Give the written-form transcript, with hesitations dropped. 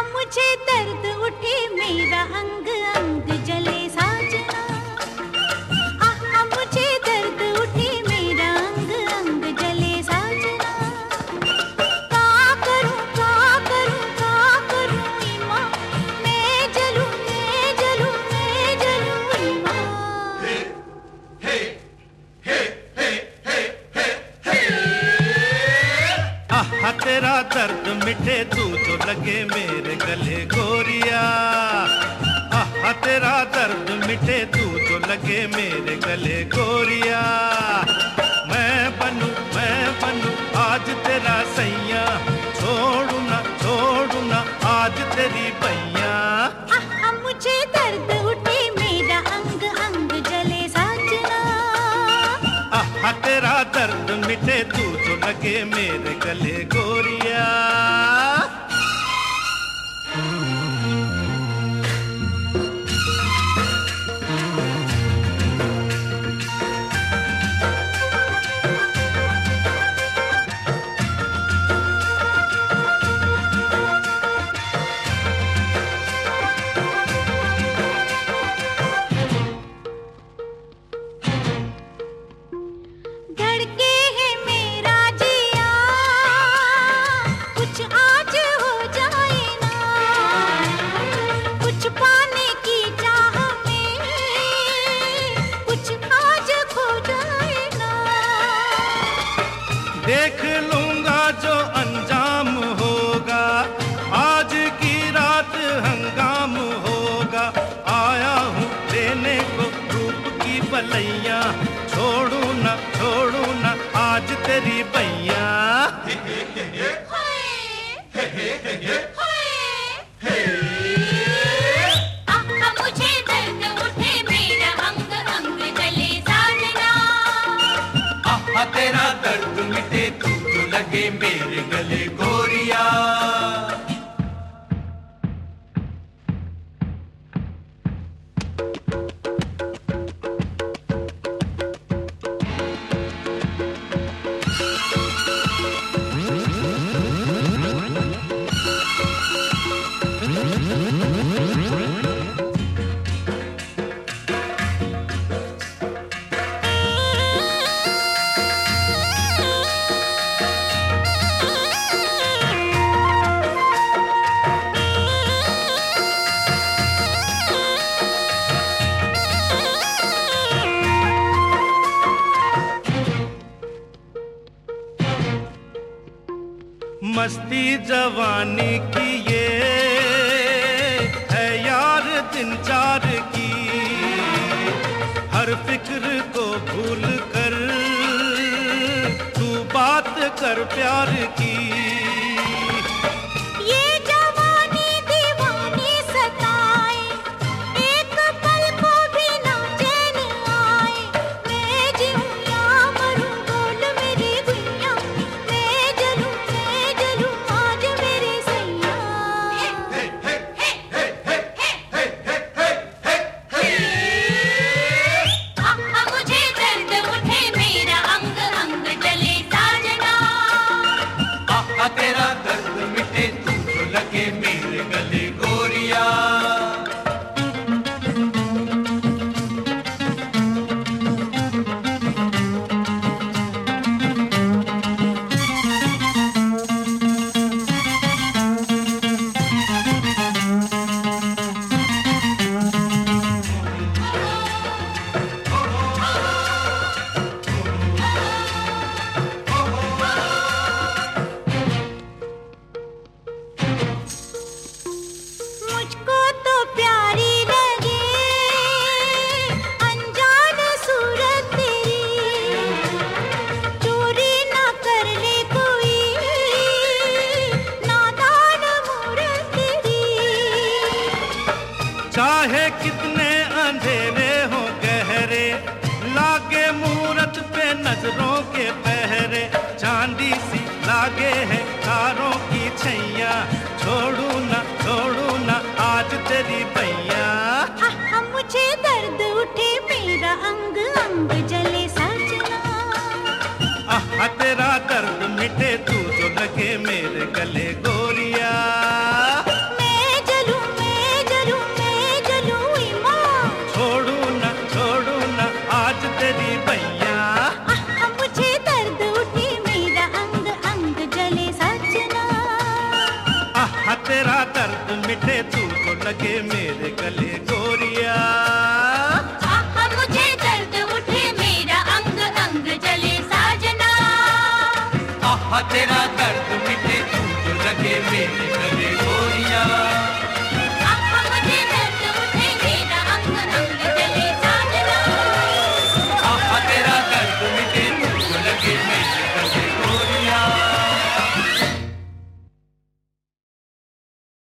मुझे दर्द उठे मेरा अंग अंग जले साजना। आहा मुझे दर्द उठे मेरा अंग अंग जले साजना। का करूं का करूं का करूं ईमा, मैं जलूं मैं जलूं मैं जलूं ईमा। हे हे हे हे हे हे आहा तेरा दर्द मिटे तू जो लगे मेरे गले गोरिया। आहा तेरा दर्द मिटे तू जो लगे मेरे गले गोरिया। मैं बनूं आज तेरा सैया, छोड़ू ना आज तेरी बैया। आहा मुझे दर्द उठे मेरा अंग अंग जले साजना। आहा तेरा दर्द मिटे तू जो लगे मेरे गले गोरिया। धड़के है मेरा जिया, कुछ आज हो जाए ना। कुछ पाने की चाह में कुछ आज खो जाए ना। देख लूंगा जो अंजाम होगा, आज की रात हंगाम होगा। आया हूँ लेने को रूप की बलैया, छोड़ू ना आज तेरी बैया। आहा मुझे दर्द उठे मेरा अंग अंग जले साजना। आहा तेरा दर्द मिटे तू जो लगे मेरे गले गोरिया। मस्ती जवानी की ये है यार दिन चार की। हर फिक्र को भूल कर तू बात कर प्यार की। ये जवानी दीवानी सताए, एक पल को भी ना चैन आए। मैं जीऊं या मरूं बोल मेरी गुइया, मैं जलूं आज मेरे सैया। आहा मुझे दर्द उठे मेरा अंग अंग जले साजना। आहा तेरा दर्द मिटे तू जो लगे मेरे गले गोरिया। मुझको तो प्यारी लगे अनजान सूरत तेरी। चोरी ना कर ले कोई नादान मूरत तेरी। चाहे कितने अंधेरे हो गहरे, लागे मूरत पे नजरों के पहरे। चांदी सी लागे है कारों की छैया, छोड़ू ना आज तेरी बैया। आहा मुझे दर्द उठे मेरा अंग अंग जले साजना। आहा तेरा दर्द मिटे तू जो लगे मेरे गले गोरिया। मैं तेरा दर्द मिटे तू जो लगे मेरे गले गोरिया।